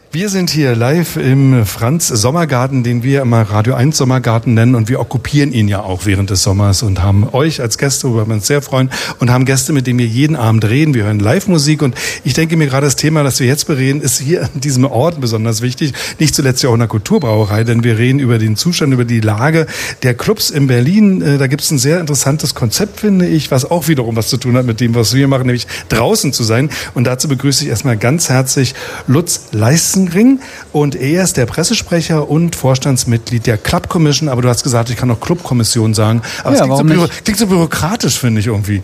Wir sind hier live im Franz Sommergarten, den wir immer Radio 1 Sommergarten nennen, und wir okkupieren ihn ja auch während des Sommers und haben euch als Gäste, worüber wir uns sehr freuen, und haben Gäste, mit denen wir jeden Abend reden. Wir hören Live-Musik und ich denke mir gerade, das Thema, das wir jetzt bereden, ist hier an diesem Ort besonders wichtig. Nicht zuletzt ja auch in der Kulturbrauerei, denn wir reden über den Zustand, über die Lage der Clubs in Berlin. Da gibt es ein sehr interessantes Konzept, finde ich, was auch wiederum was zu tun hat mit dem, was wir machen, nämlich draußen zu sein. Und dazu begrüße ich erstmal ganz herzlich Lutz Leistengring. Und er ist der Pressesprecher und Vorstandsmitglied der Club Commission. Aber du hast gesagt, ich kann auch Clubkommission sagen. Aber ja, es klingt so bürokratisch, finde ich irgendwie.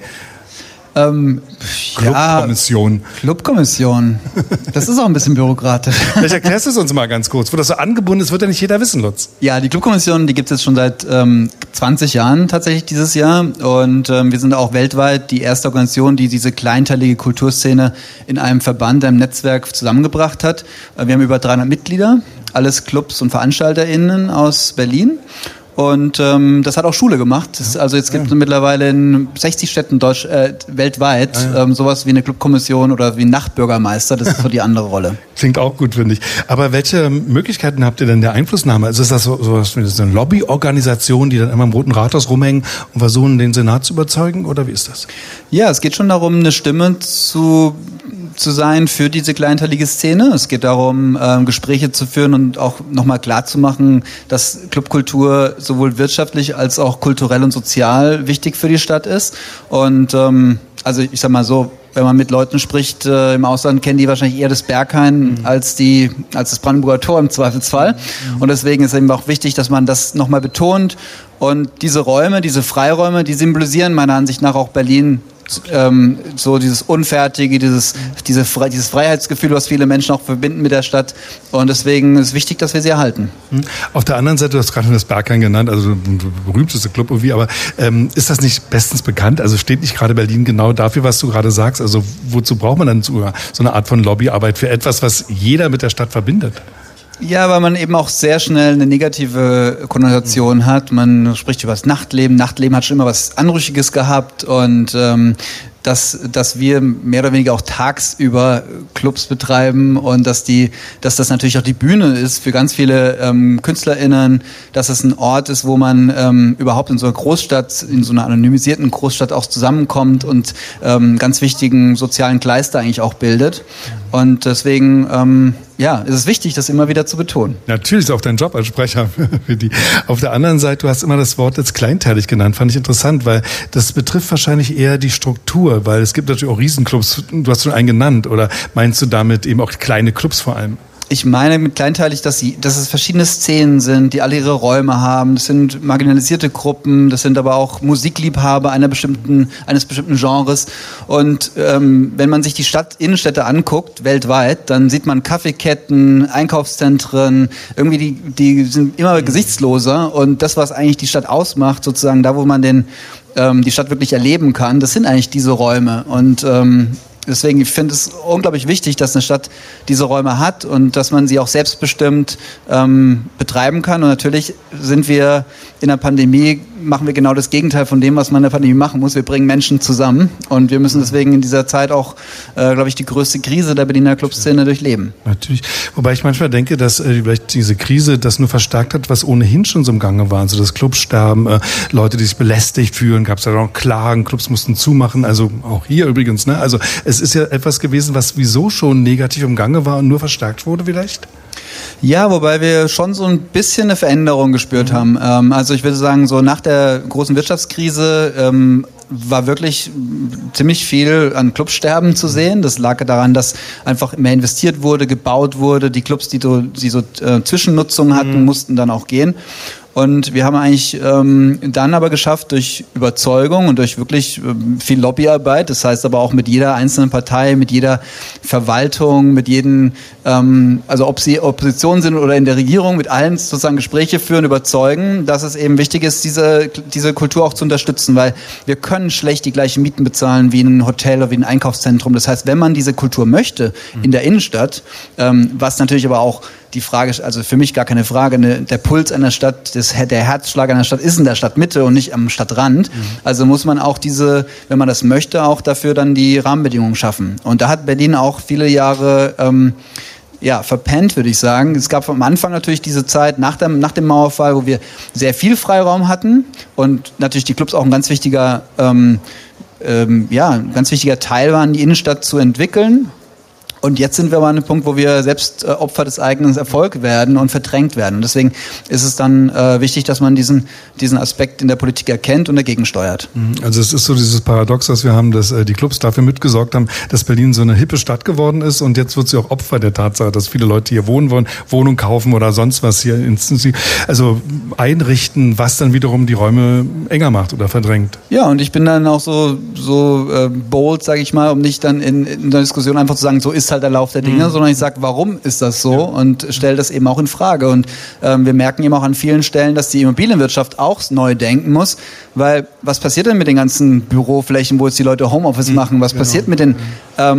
Clubkommission. Ja, Clubkommission. Das ist auch ein bisschen bürokratisch. Vielleicht erklärst du es uns mal ganz kurz. Wo das so angebunden ist, wird ja nicht jeder wissen, Lutz. Ja, die Clubkommission, die gibt es jetzt schon seit 20 Jahren tatsächlich dieses Jahr. Und wir sind auch weltweit die erste Organisation, die diese kleinteilige Kulturszene in einem Verband, einem Netzwerk zusammengebracht hat. Wir haben über 300 Mitglieder, alles Clubs und VeranstalterInnen aus Berlin. Und das hat auch Schule gemacht. Also jetzt gibt es mittlerweile in 60 Städten weltweit sowas wie eine Clubkommission oder wie ein Nachtbürgermeister. Das ist so die andere Rolle. Klingt auch gut, finde ich. Aber welche Möglichkeiten habt ihr denn der Einflussnahme? Also ist das sowas wie eine Lobbyorganisation, die dann immer im Roten Rathaus rumhängen und versuchen, den Senat zu überzeugen? Oder wie ist das? Ja, es geht schon darum, eine Stimme zu sein für diese kleinteilige Szene. Es geht darum, Gespräche zu führen und auch nochmal klarzumachen, dass Clubkultur sowohl wirtschaftlich als auch kulturell und sozial wichtig für die Stadt ist. Und also ich sag mal so, wenn man mit Leuten spricht im Ausland, kennen die wahrscheinlich eher das Berghain als das Brandenburger Tor im Zweifelsfall. Und deswegen ist eben auch wichtig, dass man das nochmal betont. Und diese Räume, diese Freiräume, die symbolisieren meiner Ansicht nach auch Berlin, so dieses Unfertige, dieses Freiheitsgefühl, was viele Menschen auch verbinden mit der Stadt. Und deswegen ist es wichtig, dass wir sie erhalten. Auf der anderen Seite, du hast gerade schon das Berghain genannt, also der berühmteste Club irgendwie, aber ist das nicht bestens bekannt? Also steht nicht gerade Berlin genau dafür, was du gerade sagst? Also wozu braucht man dann so eine Art von Lobbyarbeit für etwas, was jeder mit der Stadt verbindet? Ja, weil man eben auch sehr schnell eine negative Konnotation hat. Man spricht über das Nachtleben. Nachtleben hat schon immer was Anrüchiges gehabt und dass wir mehr oder weniger auch tagsüber Clubs betreiben und dass das natürlich auch die Bühne ist für ganz viele KünstlerInnen, dass es ein Ort ist, wo man überhaupt in so einer Großstadt, in so einer anonymisierten Großstadt auch zusammenkommt und ganz wichtigen sozialen Kleister eigentlich auch bildet. Und deswegen ist es wichtig, das immer wieder zu betonen. Natürlich ist auch dein Job als Sprecher für die. Auf der anderen Seite, du hast immer das Wort jetzt kleinteilig genannt, fand ich interessant, weil das betrifft wahrscheinlich eher die Struktur, weil es gibt natürlich auch Riesenclubs, du hast schon einen genannt, oder meinst du damit eben auch kleine Clubs vor allem? Ich meine mit kleinteilig, dass es verschiedene Szenen sind, die alle ihre Räume haben. Das sind marginalisierte Gruppen, das sind aber auch Musikliebhaber eines bestimmten Genres. Und wenn man sich die Innenstädte anguckt, weltweit, dann sieht man Kaffeeketten, Einkaufszentren, irgendwie die sind immer gesichtsloser. Und das, was eigentlich die Stadt ausmacht, sozusagen da, wo man die Stadt wirklich erleben kann, das sind eigentlich diese Räume. Und deswegen, ich finde es unglaublich wichtig, dass eine Stadt diese Räume hat und dass man sie auch selbstbestimmt betreiben kann. Und natürlich sind wir in der Pandemie, machen wir genau das Gegenteil von dem, was man in der Pandemie machen muss. Wir bringen Menschen zusammen und wir müssen deswegen in dieser Zeit auch, glaube ich, die größte Krise der Berliner Clubszene durchleben. Natürlich. Wobei ich manchmal denke, dass vielleicht diese Krise das nur verstärkt hat, was ohnehin schon so im Gange war. Also das Clubsterben, Leute, die sich belästigt fühlen, gab es ja auch Klagen, Clubs mussten zumachen, also auch hier übrigens, ne? Also es ist ja etwas gewesen, was sowieso schon negativ im Gange war und nur verstärkt wurde vielleicht? Ja, wobei wir schon so ein bisschen eine Veränderung gespürt haben. Also ich würde sagen, so nach der großen Wirtschaftskrise war wirklich ziemlich viel an Clubsterben zu sehen. Das lag daran, dass einfach mehr investiert wurde, gebaut wurde. Die Clubs, die so Zwischennutzung hatten, mussten dann auch gehen. Und wir haben eigentlich dann aber geschafft, durch Überzeugung und durch wirklich viel Lobbyarbeit, das heißt aber auch mit jeder einzelnen Partei, mit jeder Verwaltung, mit jedem, also ob sie Opposition sind oder in der Regierung, mit allen sozusagen Gespräche führen, überzeugen, dass es eben wichtig ist, diese Kultur auch zu unterstützen, weil wir können schlecht die gleichen Mieten bezahlen wie ein Hotel oder wie ein Einkaufszentrum. Das heißt, wenn man diese Kultur möchte in der Innenstadt, was natürlich aber auch die Frage, also für mich gar keine Frage, der Puls einer Stadt, der Herzschlag einer Stadt ist in der Stadtmitte und nicht am Stadtrand. Also muss man auch wenn man das möchte, auch dafür dann die Rahmenbedingungen schaffen. Und da hat Berlin auch viele Jahre verpennt, würde ich sagen. Es gab am Anfang natürlich diese Zeit nach dem Mauerfall, wo wir sehr viel Freiraum hatten und natürlich die Clubs auch ein ganz wichtiger ganz wichtiger Teil waren, die Innenstadt zu entwickeln. Und jetzt sind wir aber an einem Punkt, wo wir selbst Opfer des eigenen Erfolgs werden und verdrängt werden. Und deswegen ist es dann wichtig, dass man diesen Aspekt in der Politik erkennt und dagegen steuert. Also es ist so dieses Paradox, was wir haben, dass die Clubs dafür mitgesorgt haben, dass Berlin so eine hippe Stadt geworden ist. Und jetzt wird sie auch Opfer der Tatsache, dass viele Leute hier wohnen wollen, Wohnung kaufen oder sonst was hier also einrichten, was dann wiederum die Räume enger macht oder verdrängt. Ja, und ich bin dann auch so bold, sage ich mal, um nicht dann in der Diskussion einfach zu sagen, so ist halt der Lauf der Dinge, sondern ich sage, warum ist das so und stelle das eben auch in Frage. Und wir merken eben auch an vielen Stellen, dass die Immobilienwirtschaft auch neu denken muss, weil was passiert denn mit den ganzen Büroflächen, wo jetzt die Leute Homeoffice machen? Was passiert mit den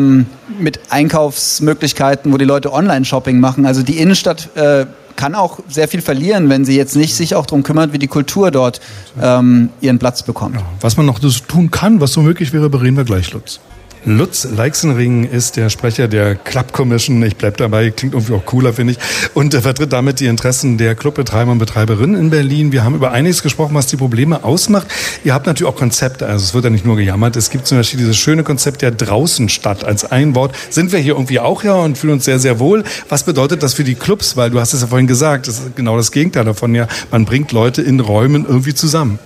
mit Einkaufsmöglichkeiten, wo die Leute Online-Shopping machen? Also die Innenstadt kann auch sehr viel verlieren, wenn sie jetzt nicht sich auch darum kümmert, wie die Kultur dort ihren Platz bekommt. Ja, was man noch tun kann, was so möglich wäre, bereden wir gleich, Lutz. Lutz Leixenring ist der Sprecher der Club Commission. Ich bleib dabei, klingt irgendwie auch cooler, finde ich. Und er vertritt damit die Interessen der Clubbetreiber und Betreiberinnen in Berlin. Wir haben über einiges gesprochen, was die Probleme ausmacht. Ihr habt natürlich auch Konzepte, also es wird ja nicht nur gejammert. Es gibt zum Beispiel dieses schöne Konzept der Draußenstadt als ein Wort. Sind wir hier irgendwie auch und fühlen uns sehr, sehr wohl. Was bedeutet das für die Clubs? Weil du hast es ja vorhin gesagt, das ist genau das Gegenteil davon. Ja, man bringt Leute in Räumen irgendwie zusammen.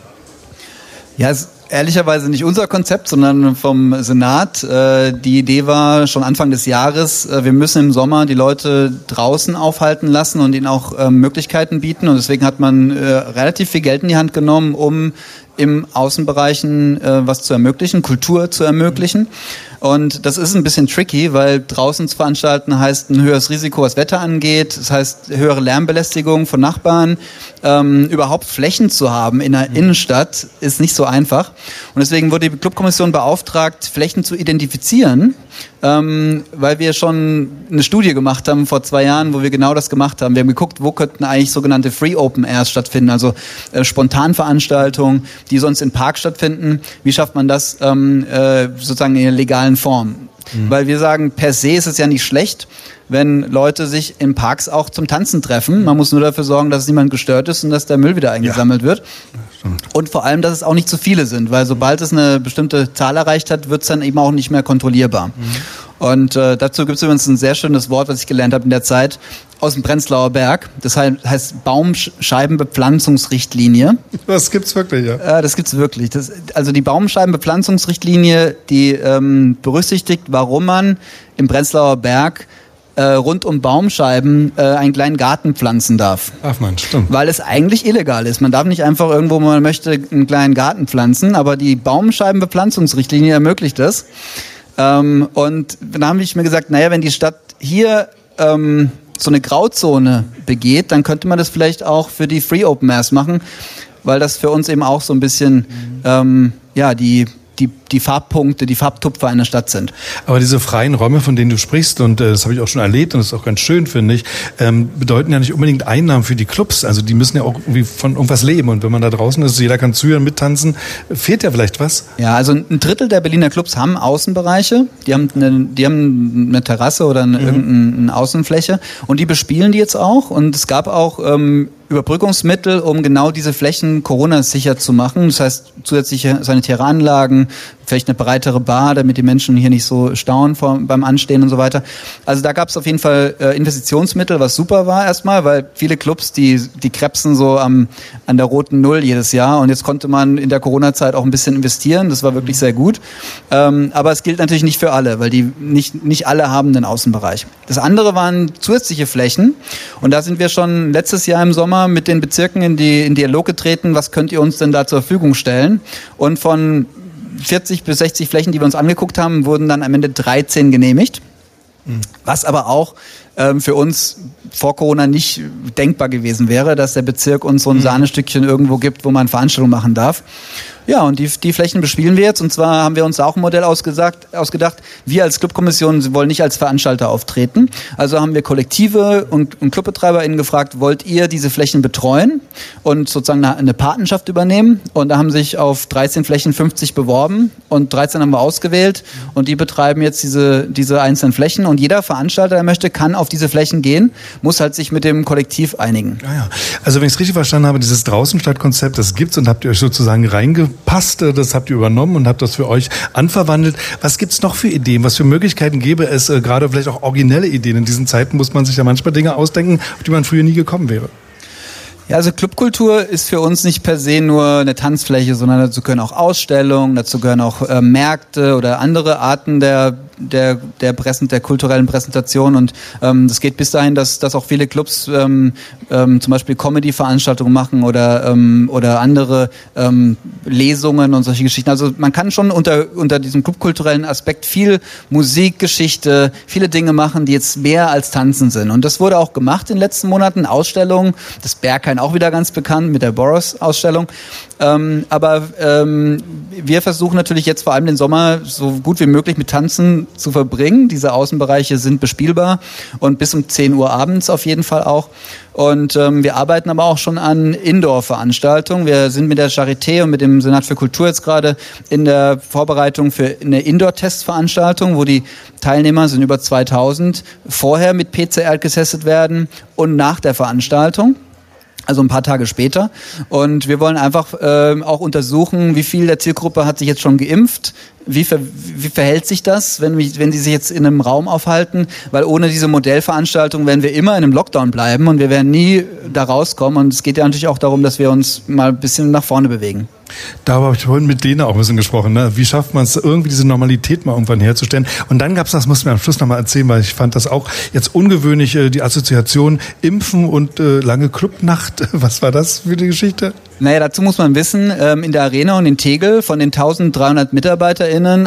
Ja, ehrlicherweise nicht unser Konzept, sondern vom Senat. Die Idee war schon Anfang des Jahres, wir müssen im Sommer die Leute draußen aufhalten lassen und ihnen auch Möglichkeiten bieten. Und deswegen hat man relativ viel Geld in die Hand genommen, um im Außenbereichen was zu ermöglichen, Kultur zu ermöglichen. Und das ist ein bisschen tricky, weil draußen zu veranstalten heißt ein höheres Risiko, was Wetter angeht. Das heißt höhere Lärmbelästigung von Nachbarn. Überhaupt Flächen zu haben in der Innenstadt ist nicht so einfach. Und deswegen wurde die Clubkommission beauftragt, Flächen zu identifizieren, weil wir schon eine Studie gemacht haben vor 2 Jahren, wo wir genau das gemacht haben. Wir haben geguckt, wo könnten eigentlich sogenannte Free Open Airs stattfinden, also Spontanveranstaltungen, die sonst in Parks stattfinden. Wie schafft man das sozusagen in der legalen Form? Weil wir sagen, per se ist es ja nicht schlecht, wenn Leute sich in Parks auch zum Tanzen treffen. Man muss nur dafür sorgen, dass niemand gestört ist und dass der Müll wieder eingesammelt wird. Und vor allem, dass es auch nicht zu viele sind, weil sobald es eine bestimmte Zahl erreicht hat, wird es dann eben auch nicht mehr kontrollierbar. Und dazu gibt es übrigens ein sehr schönes Wort, was ich gelernt habe in der Zeit, aus dem Prenzlauer Berg. Das heißt Baumscheibenbepflanzungsrichtlinie. Das gibt's wirklich, ja. Das gibt's wirklich. Also die Baumscheibenbepflanzungsrichtlinie, die berücksichtigt, warum man im Prenzlauer Berg rund um Baumscheiben einen kleinen Garten pflanzen darf. Darf man, stimmt. Weil es eigentlich illegal ist. Man darf nicht einfach irgendwo, wo man möchte, einen kleinen Garten pflanzen, aber die Baumscheibenbepflanzungsrichtlinie ermöglicht das. Und dann habe ich mir gesagt, naja, wenn die Stadt hier so eine Grauzone begeht, dann könnte man das vielleicht auch für die Free Open Airs machen, weil das für uns eben auch so ein bisschen die Farbpunkte, die Farbtupfer einer Stadt sind. Aber diese freien Räume, von denen du sprichst, und das habe ich auch schon erlebt und das ist auch ganz schön, finde ich, bedeuten ja nicht unbedingt Einnahmen für die Clubs. Also die müssen ja auch irgendwie von irgendwas leben. Und wenn man da draußen ist, jeder kann zuhören, mittanzen, fehlt ja vielleicht was? Ja, also 1/3 der Berliner Clubs haben Außenbereiche. Die haben eine Terrasse oder irgendeine Außenfläche und die bespielen die jetzt auch. Und es gab auch Überbrückungsmittel, um genau diese Flächen Corona-sicher zu machen. Das heißt, zusätzliche sanitäre Anlagen, vielleicht eine breitere Bar, damit die Menschen hier nicht so staunen beim Anstehen und so weiter. Also da gab es auf jeden Fall Investitionsmittel, was super war erstmal, weil viele Clubs, die krebsen so an der roten Null jedes Jahr und jetzt konnte man in der Corona-Zeit auch ein bisschen investieren. Das war wirklich sehr gut. Aber es gilt natürlich nicht für alle, weil die nicht alle haben einen Außenbereich. Das andere waren zusätzliche Flächen und da sind wir schon letztes Jahr im Sommer mit den Bezirken in Dialog getreten, was könnt ihr uns denn da zur Verfügung stellen? Und von 40 bis 60 Flächen, die wir uns angeguckt haben, wurden dann am Ende 13 genehmigt. Was aber auch für uns vor Corona nicht denkbar gewesen wäre, dass der Bezirk uns so ein Sahnestückchen irgendwo gibt, wo man Veranstaltungen machen darf. Ja, und die Flächen bespielen wir jetzt. Und zwar haben wir uns auch ein Modell ausgedacht. Wir als Clubkommission wollen nicht als Veranstalter auftreten. Also haben wir Kollektive und ClubbetreiberInnen gefragt, wollt ihr diese Flächen betreuen und sozusagen eine Patenschaft übernehmen? Und da haben sich auf 13 Flächen 50 beworben und 13 haben wir ausgewählt. Und die betreiben jetzt diese einzelnen Flächen. Und jeder Veranstalter, der möchte, kann auf diese Flächen gehen, muss halt sich mit dem Kollektiv einigen. Ja. Also wenn ich es richtig verstanden habe, dieses Draußenstadtkonzept, das gibt's und habt ihr euch sozusagen reingepasst, das habt ihr übernommen und habt das für euch anverwandelt. Was gibt's noch für Ideen? Was für Möglichkeiten gäbe es, gerade vielleicht auch originelle Ideen? In diesen Zeiten muss man sich ja manchmal Dinge ausdenken, auf die man früher nie gekommen wäre. Ja, also Clubkultur ist für uns nicht per se nur eine Tanzfläche, sondern dazu gehören auch Ausstellungen, dazu gehören auch Märkte oder andere Arten der kulturellen Präsentation, und das geht bis dahin, dass auch viele Clubs zum Beispiel Comedy-Veranstaltungen machen oder andere Lesungen und solche Geschichten. Also man kann schon unter diesem clubkulturellen Aspekt viel Musikgeschichte, viele Dinge machen, die jetzt mehr als Tanzen sind. Und das wurde auch gemacht in den letzten Monaten, Ausstellungen, das Berghain auch wieder ganz bekannt mit der Boros-Ausstellung. Aber wir versuchen natürlich jetzt vor allem den Sommer so gut wie möglich mit Tanzen zu verbringen. Diese Außenbereiche sind bespielbar und bis um 10 Uhr abends auf jeden Fall auch. Und wir arbeiten aber auch schon an Indoor-Veranstaltungen. Wir sind mit der Charité und mit dem Senat für Kultur jetzt gerade in der Vorbereitung für eine Indoor-Testveranstaltung, wo die Teilnehmer, sind über 2000, vorher mit PCR getestet werden und nach der Veranstaltung. Also ein paar Tage später. Und wir wollen einfach auch untersuchen, wie viel der Zielgruppe hat sich jetzt schon geimpft. Wie verhält sich das, wenn die sich jetzt in einem Raum aufhalten? Weil ohne diese Modellveranstaltung werden wir immer in einem Lockdown bleiben und wir werden nie da rauskommen. Und es geht ja natürlich auch darum, dass wir uns mal ein bisschen nach vorne bewegen. Darüber habe ich vorhin mit Lena auch ein bisschen gesprochen. Ne? Wie schafft man es, irgendwie diese Normalität mal irgendwann herzustellen? Und dann gab es, das muss ich mir am Schluss nochmal erzählen, weil ich fand das auch jetzt ungewöhnlich, die Assoziation Impfen und lange Clubnacht. Was war das für die Geschichte? Naja, dazu muss man wissen, in der Arena und in Tegel von den 1300 MitarbeiterInnen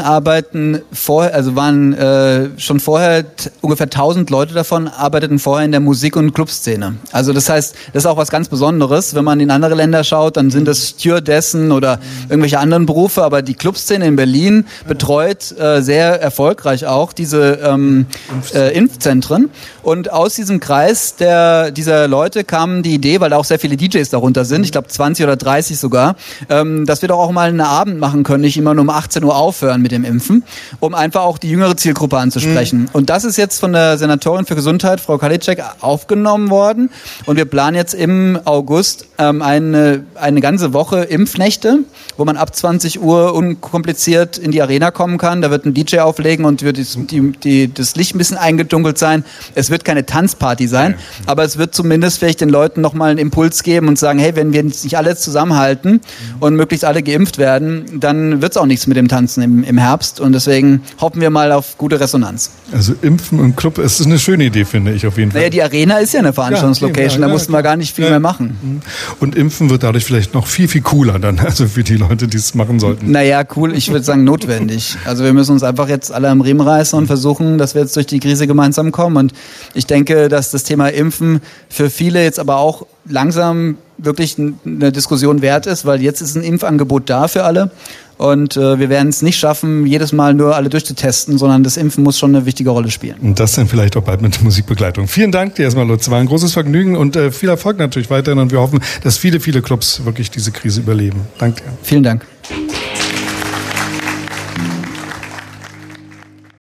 waren schon vorher ungefähr 1000 Leute davon arbeiteten vorher in der Musik- und Clubszene. Also das heißt, das ist auch was ganz Besonderes. Wenn man in andere Länder schaut, dann sind das Stewardessen oder irgendwelche anderen Berufe, aber die Clubszene in Berlin betreut sehr erfolgreich auch diese Impfzentren. Und aus diesem Kreis dieser Leute kam die Idee, weil da auch sehr viele DJs darunter sind, ich glaube 20 oder 30 sogar, dass wir doch auch mal einen Abend machen können, nicht immer nur um 18 Uhr aufhören mit dem Impfen, um einfach auch die jüngere Zielgruppe anzusprechen. Und das ist jetzt von der Senatorin für Gesundheit, Frau Karliczek, aufgenommen worden. Und wir planen jetzt im August eine ganze Woche Impfnächte, wo man ab 20 Uhr unkompliziert in die Arena kommen kann. Da wird ein DJ auflegen und wird das Licht ein bisschen eingedunkelt sein. Es wird keine Tanzparty sein, aber es wird zumindest vielleicht den Leuten nochmal einen Impuls geben und sagen, hey, wenn wir uns nicht alle zusammenhalten und möglichst alle geimpft werden, dann wird es auch nichts mit dem Tanzen im Herbst. Und deswegen hoffen wir mal auf gute Resonanz. Also Impfen im Club, es ist eine schöne Idee, finde ich auf jeden Fall. Naja, die Arena ist ja eine Veranstaltungslocation, da mussten wir gar nicht viel mehr machen. Und Impfen wird dadurch vielleicht noch viel, viel cooler dann, also für die Leute, die es machen sollten. Naja, cool, ich würde sagen notwendig. Also wir müssen uns einfach jetzt alle am Riemen reißen und versuchen, dass wir jetzt durch die Krise gemeinsam kommen. Und ich denke, dass das Thema Impfen für viele jetzt aber auch langsam wirklich eine Diskussion wert ist, weil jetzt ist ein Impfangebot da für alle. Und wir werden es nicht schaffen, jedes Mal nur alle durchzutesten, sondern das Impfen muss schon eine wichtige Rolle spielen. Und das dann vielleicht auch bald mit Musikbegleitung. Vielen Dank dir erstmal, Lutz. War ein großes Vergnügen und viel Erfolg natürlich weiterhin. Und wir hoffen, dass viele, viele Clubs wirklich diese Krise überleben. Danke dir. Vielen Dank.